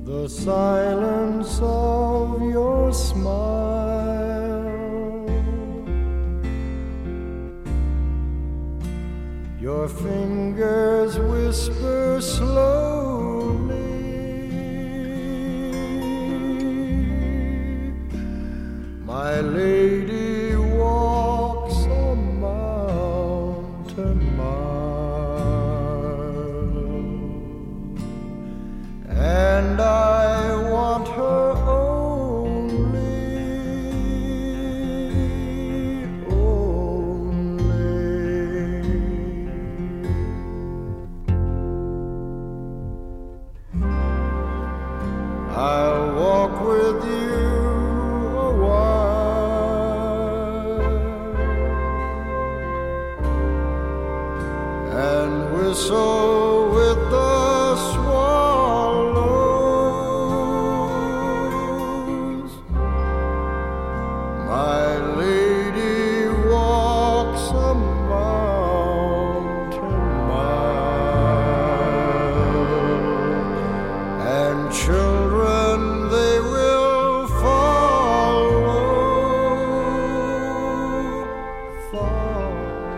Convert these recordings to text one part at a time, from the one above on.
the silence of your smile, your fingers whisper slowly, my lady walks a mountain mile, and I want her only, only. I'll walk with you a while and whistle with the swallows. My lady walks a mountain mile, and children they will follow, follow.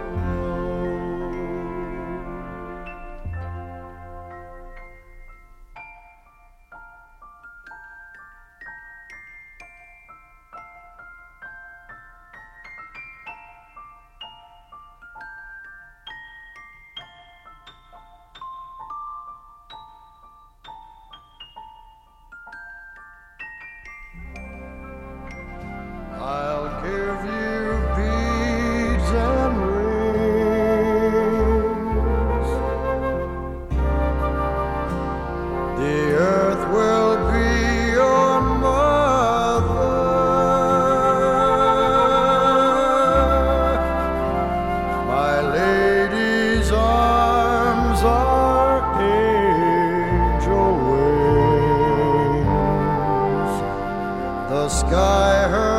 I'll give you beads and rings. The earth will be your mother. My lady's arms are angel wings. The sky her